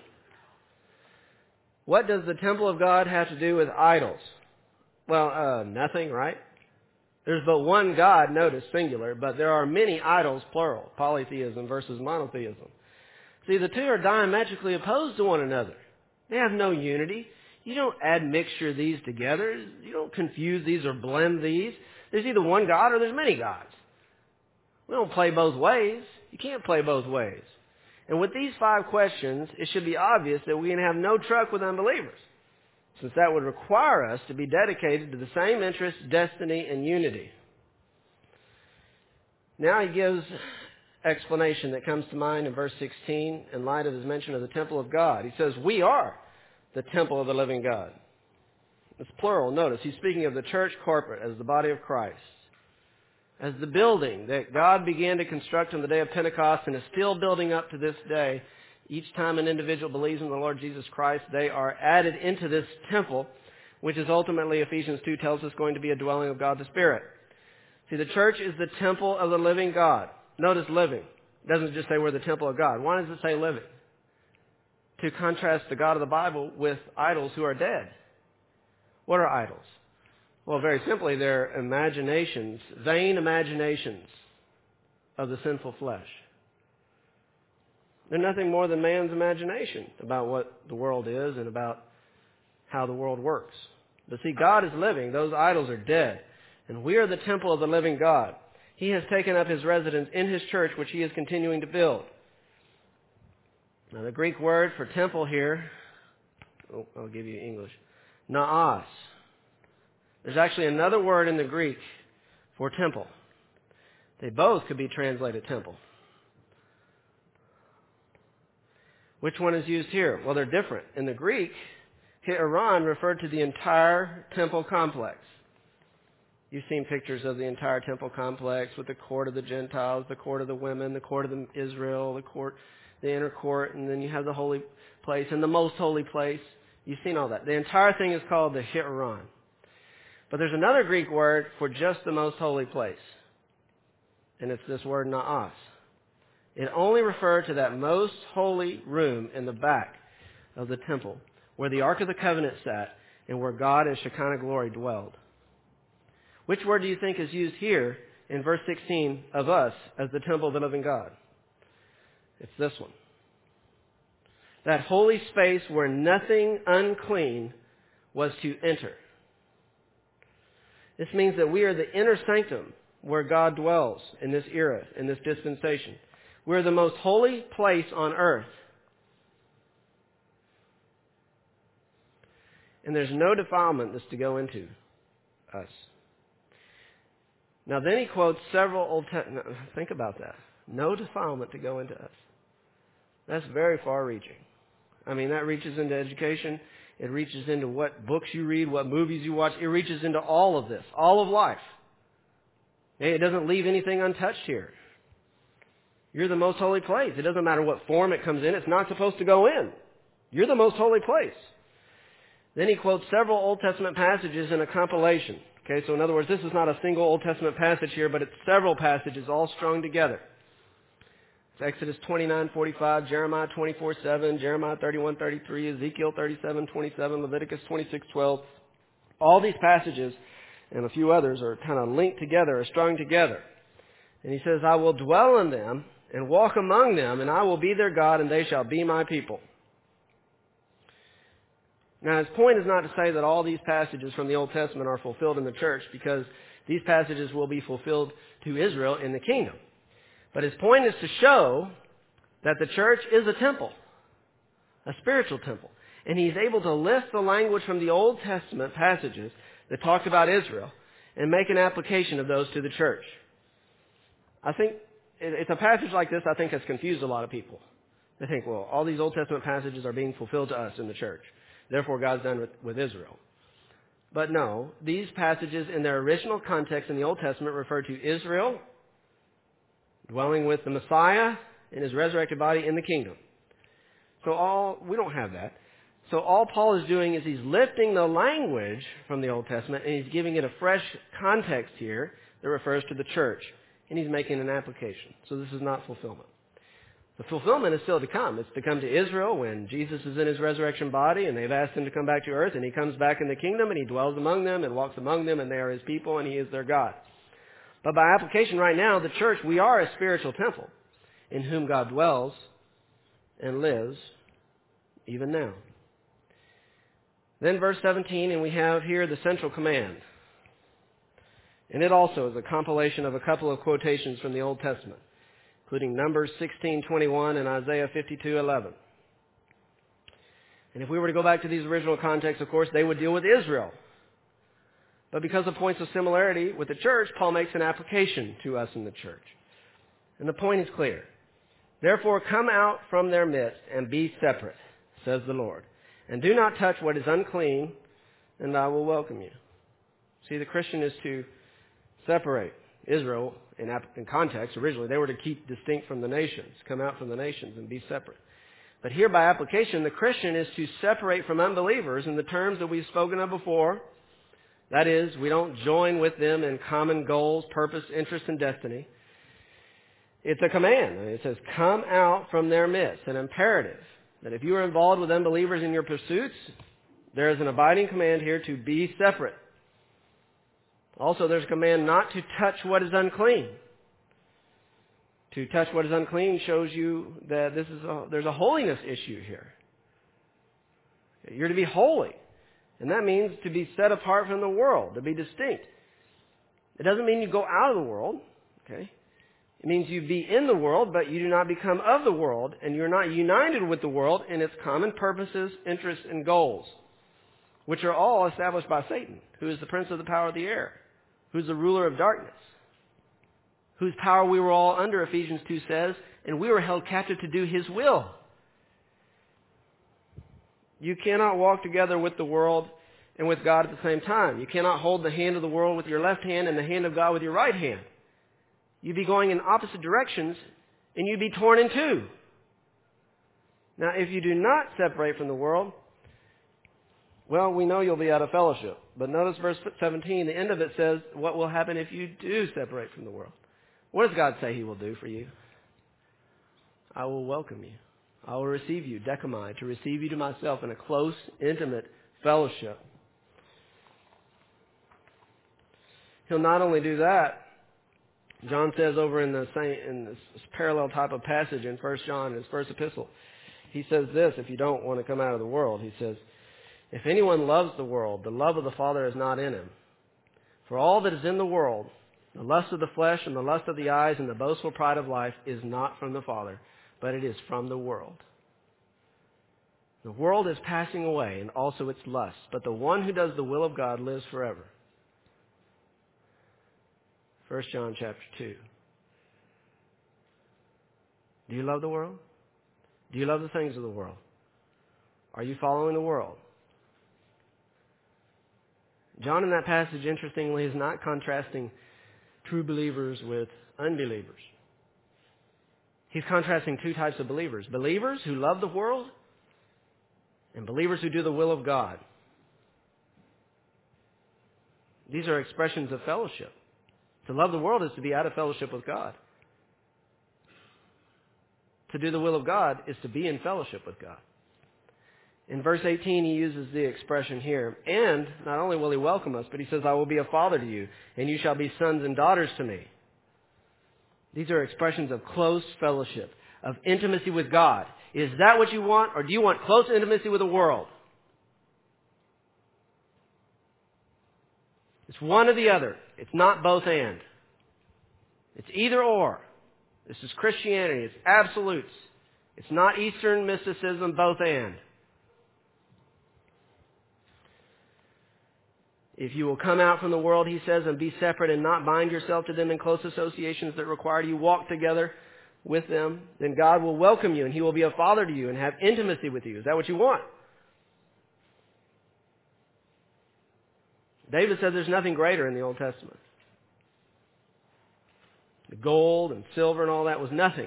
What does the temple of God have to do with idols? Well, nothing, right? There's but one God, notice, singular, but there are many idols, plural, polytheism versus monotheism. See, the two are diametrically opposed to one another. They have no unity. You don't admixture these together. You don't confuse these or blend these. There's either one God or there's many gods. We don't play both ways. You can't play both ways. And with these 5 questions, it should be obvious that we can have no truck with unbelievers, since that would require us to be dedicated to the same interests, destiny, and unity. Now he gives explanation that comes to mind in verse 16 in light of his mention of the temple of God. He says, we are the temple of the living God. It's plural. Notice, he's speaking of the church corporate as the body of Christ, as the building that God began to construct on the day of Pentecost and is still building up to this day. Each time an individual believes in the Lord Jesus Christ, they are added into this temple, which is ultimately, Ephesians 2 tells us, going to be a dwelling of God the Spirit. See, the church is the temple of the living God. Notice living. It doesn't just say we're the temple of God. Why does it say living? To contrast the God of the Bible with idols who are dead. What are idols? Well, very simply, they're imaginations, vain imaginations of the sinful flesh. They're nothing more than man's imagination about what the world is and about how the world works. But see, God is living. Those idols are dead. And we are the temple of the living God. He has taken up his residence in his church, which he is continuing to build. Now, the Greek word for temple here, I'll give you English, naos. There's actually another word in the Greek for temple. They both could be translated temple. Which one is used here? Well, they're different. In the Greek, Hiran referred to the entire temple complex. You've seen pictures of the entire temple complex with the court of the Gentiles, the court of the women, the court of Israel, the inner court, and then you have the holy place and the most holy place. You've seen all that. The entire thing is called the Hiran. But there's another Greek word for just the most holy place. And it's this word naos. It only referred to that most holy room in the back of the temple where the Ark of the Covenant sat and where God in Shekinah glory dwelled. Which word do you think is used here in verse 16 of us as the temple of the living God? It's this one. That holy space where nothing unclean was to enter. This means that we are the inner sanctum where God dwells in this era, in this dispensation. We're the most holy place on earth. And there's no defilement that's to go into us. Now then he quotes several Old Testament. Think about that. No defilement to go into us. That's very far-reaching. I mean, that reaches into education. It reaches into what books you read, what movies you watch. It reaches into all of this, all of life. It doesn't leave anything untouched here. You're the most holy place. It doesn't matter what form it comes in. It's not supposed to go in. You're the most holy place. Then he quotes several Old Testament passages in a compilation. Okay, so in other words, this is not a single Old Testament passage here, but it's several passages all strung together. It's Exodus 29:45, Jeremiah 24:7, Jeremiah 31:33, Ezekiel 37:27, Leviticus 26:12. All these passages and a few others are kind of linked together, are strung together. And he says, I will dwell in them and walk among them, and I will be their God, and they shall be my people. Now, his point is not to say that all these passages from the Old Testament are fulfilled in the church, because these passages will be fulfilled to Israel in the kingdom. But his point is to show that the church is a temple, a spiritual temple. And he's able to lift the language from the Old Testament passages that talked about Israel and make an application of those to the church. I think it's a passage like this, I think, has confused a lot of people. They think, well, all these Old Testament passages are being fulfilled to us in the church. Therefore, God's done with Israel. But no, these passages in their original context in the Old Testament refer to Israel dwelling with the Messiah in his resurrected body in the kingdom. So we don't have that. So all Paul is doing is he's lifting the language from the Old Testament and he's giving it a fresh context here that refers to the church. And he's making an application. So this is not fulfillment. The fulfillment is still to come. It's to come to Israel when Jesus is in his resurrection body and they've asked him to come back to earth, and he comes back in the kingdom and he dwells among them and walks among them, and they are his people and he is their God. But by application right now, the church, we are a spiritual temple in whom God dwells and lives even now. Then verse 17, and we have here the central command. And it also is a compilation of a couple of quotations from the Old Testament, including Numbers 16:21 and Isaiah 52:11. And if we were to go back to these original contexts, of course, they would deal with Israel. But because of points of similarity with the church, Paul makes an application to us in the church. And the point is clear. Therefore, come out from their midst and be separate, says the Lord. And do not touch what is unclean, and I will welcome you. See, the Christian is to separate. Israel, in context, originally, they were to keep distinct from the nations, come out from the nations and be separate. But here, by application, the Christian is to separate from unbelievers in the terms that we've spoken of before. That is, we don't join with them in common goals, purpose, interest, and destiny. It's a command. It says, come out from their midst, an imperative. That if you are involved with unbelievers in your pursuits, there is an abiding command here to be separate. Also, there's a command not to touch what is unclean. To touch what is unclean shows you that there's a holiness issue here. You're to be holy. And that means to be set apart from the world, to be distinct. It doesn't mean you go out of the world. Okay? It means you be in the world, but you do not become of the world, and you're not united with the world in its common purposes, interests, and goals, which are all established by Satan, who is the prince of the power of the air, who's the ruler of darkness, whose power we were all under, Ephesians 2 says, and we were held captive to do his will. You cannot walk together with the world and with God at the same time. You cannot hold the hand of the world with your left hand and the hand of God with your right hand. You'd be going in opposite directions, and you'd be torn in two. Now, if you do not separate from the world, well, we know you'll be out of fellowship. But notice verse 17, the end of it says, what will happen if you do separate from the world? What does God say he will do for you? I will welcome you. I will receive you, dekamai, to receive you to myself in a close, intimate fellowship. He'll not only do that, John says over in this parallel type of passage in 1 John, his first epistle, he says this, if you don't want to come out of the world, he says, if anyone loves the world, the love of the Father is not in him. For all that is in the world, the lust of the flesh and the lust of the eyes and the boastful pride of life is not from the Father, but it is from the world. The world is passing away and also its lusts, but the one who does the will of God lives forever. 1 John chapter 2. Do you love the world? Do you love the things of the world? Are you following the world? John in that passage, interestingly, is not contrasting true believers with unbelievers. He's contrasting two types of believers. Believers who love the world and believers who do the will of God. These are expressions of fellowship. To love the world is to be out of fellowship with God. To do the will of God is to be in fellowship with God. In verse 18, he uses the expression here, and not only will he welcome us, but he says, I will be a father to you, and you shall be sons and daughters to me. These are expressions of close fellowship, of intimacy with God. Is that what you want, or do you want close intimacy with the world? It's one or the other. It's not both and. It's either or. This is Christianity. It's absolutes. It's not Eastern mysticism, both and. If you will come out from the world, he says, and be separate and not bind yourself to them in close associations that require you walk together with them, then God will welcome you and he will be a father to you and have intimacy with you. Is that what you want? David said there's nothing greater in the Old Testament. The gold and silver and all that was nothing.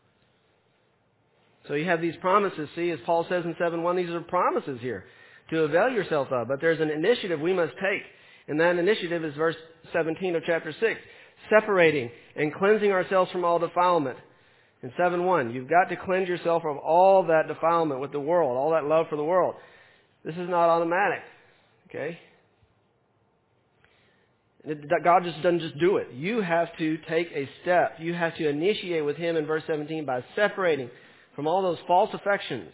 So you have these promises. See, as Paul says in 7:1, these are promises here to avail yourself of. But there's an initiative we must take. And that initiative is verse 17 of chapter 6. Separating and cleansing ourselves from all defilement. In 7:1, you've got to cleanse yourself from all that defilement with the world, all that love for the world. This is not automatic. Okay? God just doesn't just do it. You have to take a step. You have to initiate with him in verse 17 by separating from all those false affections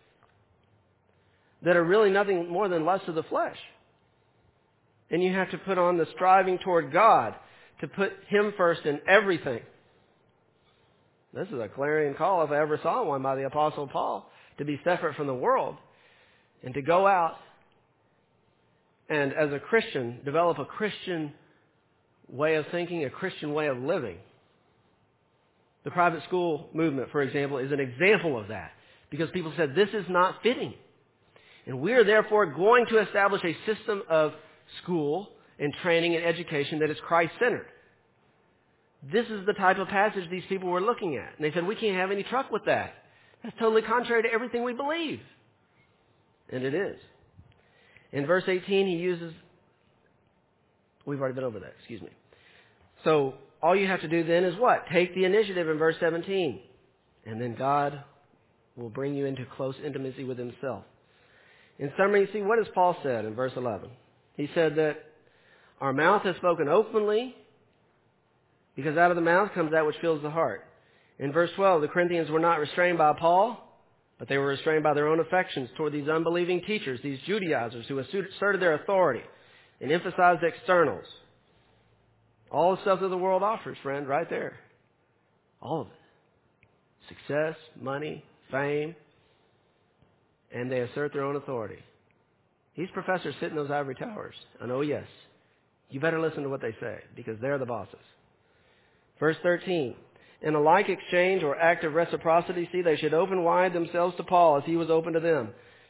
that are really nothing more than lust of the flesh. And you have to put on the striving toward God, to put him first in everything. This is a clarion call, if I ever saw one, by the Apostle Paul, to be separate from the world and to go out and, as a Christian, develop a Christian way of thinking, a Christian way of living. The private school movement, for example, is an example of that, because people said this is not fitting. And we are therefore going to establish a system of school and training and education that is Christ-centered. This is the type of passage these people were looking at. And they said, we can't have any truck with that. That's totally contrary to everything we believe. And it is. In verse 18, he uses, we've already been over that, excuse me. So all you have to do then is what? Take the initiative in verse 17. And then God will bring you into close intimacy with himself. In summary, see, what has Paul said in verse 11? He said that Our mouth has spoken openly, because out of the mouth comes that which fills the heart. In verse 12, the Corinthians were not restrained by Paul, but they were restrained by their own affections toward these unbelieving teachers, these Judaizers who asserted their authority and emphasized externals. All the stuff that the world offers, friend, right there. All of it. Success, money, fame, and they assert their own authority. These professors sit in those ivory towers, and oh yes, you better listen to what they say, because they're the bosses. Verse 13, in a like exchange or act of reciprocity, see, they should open wide themselves to Paul as he was open to them.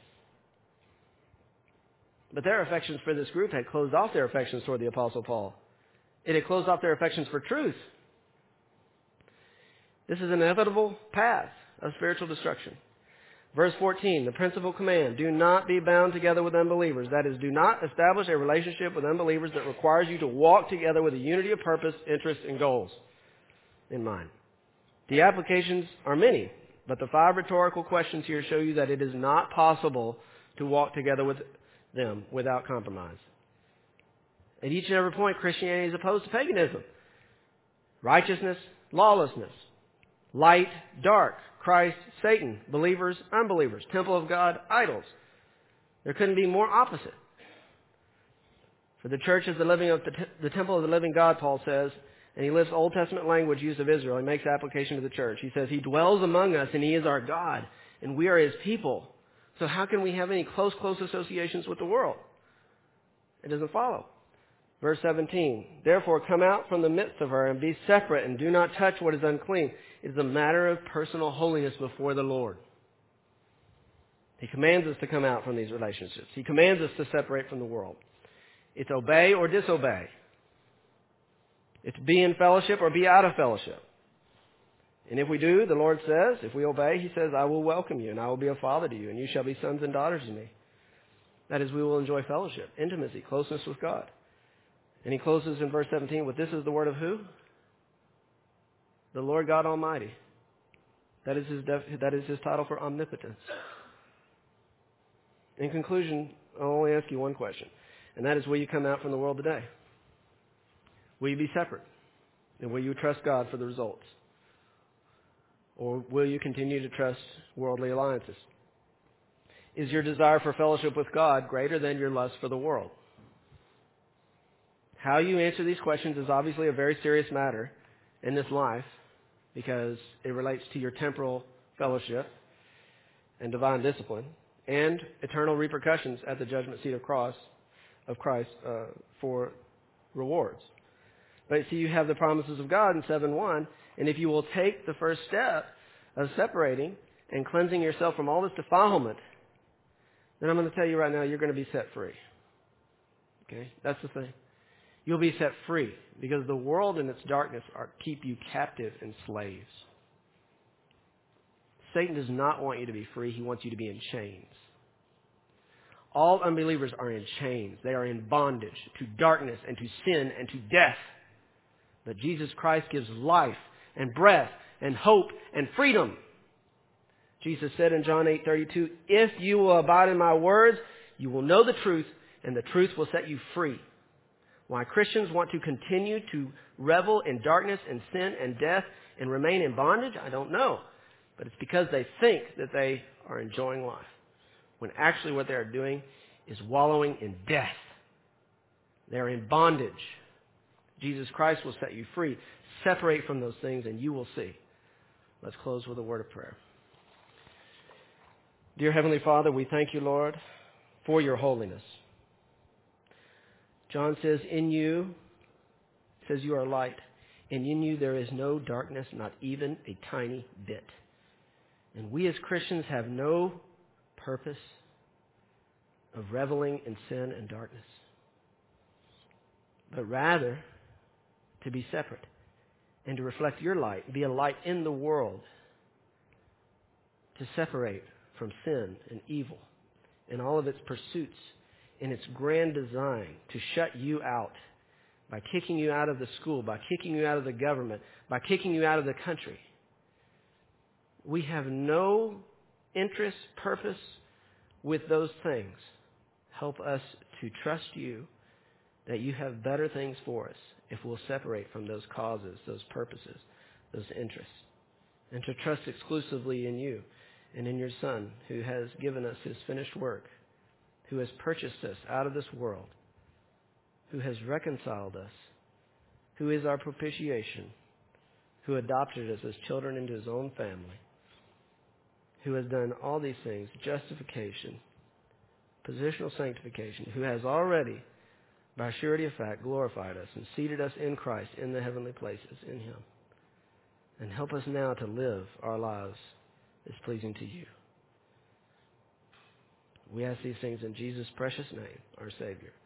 But their affections for this group had closed off their affections toward the Apostle Paul. It had closed off their affections for truth. This is an inevitable path of spiritual destruction. Verse 14, the principal command, do not be bound together with unbelievers. That is, do not establish a relationship with unbelievers that requires you to walk together with a unity of purpose, interests, and goals in mind. The applications are many, but the 5 rhetorical questions here show you that it is not possible to walk together with them without compromise. At each and every point, Christianity is opposed to paganism. Righteousness, lawlessness. Light, dark. Christ, Satan. Believers, unbelievers. Temple of God, idols. There couldn't be more opposite. For the church is the temple of the living God, Paul says, and he lifts Old Testament language use of Israel. He makes application to the church. He says, he dwells among us and he is our God, and we are his people. So how can we have any close associations with the world? It doesn't follow. Verse 17, therefore come out from the midst of her and be separate and do not touch what is unclean. It is a matter of personal holiness before the Lord. He commands us to come out from these relationships. He commands us to separate from the world. It's obey or disobey. It's be in fellowship or be out of fellowship. And if we do, the Lord says, if we obey, he says, I will welcome you and I will be a father to you and you shall be sons and daughters to me. That is, we will enjoy fellowship, intimacy, closeness with God. And he closes in verse 17 with, this is the word of who? The Lord God Almighty. That is his title for omnipotence. In conclusion, I'll only ask you one question, and that is, will you come out from the world today? Will you be separate? And will you trust God for the results? Or will you continue to trust worldly alliances? Is your desire for fellowship with God greater than your lust for the world? How you answer these questions is obviously a very serious matter in this life, because it relates to your temporal fellowship and divine discipline and eternal repercussions at the judgment seat of Christ for rewards. But see, you have the promises of God in 7:1, and if you will take the first step of separating and cleansing yourself from all this defilement, then I'm going to tell you right now, you're going to be set free. Okay? That's the thing. You'll be set free, because the world and its darkness keep you captive and slaves. Satan does not want you to be free. He wants you to be in chains. All unbelievers are in chains. They are in bondage to darkness and to sin and to death. But Jesus Christ gives life and breath and hope and freedom. Jesus said in John 8:32, if you will abide in my words, you will know the truth, and the truth will set you free. Why Christians want to continue to revel in darkness and sin and death and remain in bondage, I don't know. But it's because they think that they are enjoying life, when actually what they are doing is wallowing in death. They're in bondage. Jesus Christ will set you free. Separate from those things and you will see. Let's close with a word of prayer. Dear Heavenly Father, we thank you, Lord, for your holiness. John says, in you, says you are light, and in you there is no darkness, not even a tiny bit. And we as Christians have no purpose of reveling in sin and darkness, but rather to be separate and to reflect your light, be a light in the world, to separate from sin and evil and all of its pursuits in its grand design to shut you out by kicking you out of the school, by kicking you out of the government, by kicking you out of the country. We have no interest, purpose with those things. Help us to trust you that you have better things for us if we'll separate from those causes, those purposes, those interests, and to trust exclusively in you and in your Son, who has given us his finished work, who has purchased us out of this world, who has reconciled us, who is our propitiation, who adopted us as children into his own family, who has done all these things, justification, positional sanctification, who has already, by surety of fact, glorified us and seated us in Christ in the heavenly places in him. And help us now to live our lives as pleasing to you. We ask these things in Jesus' precious name, our Savior.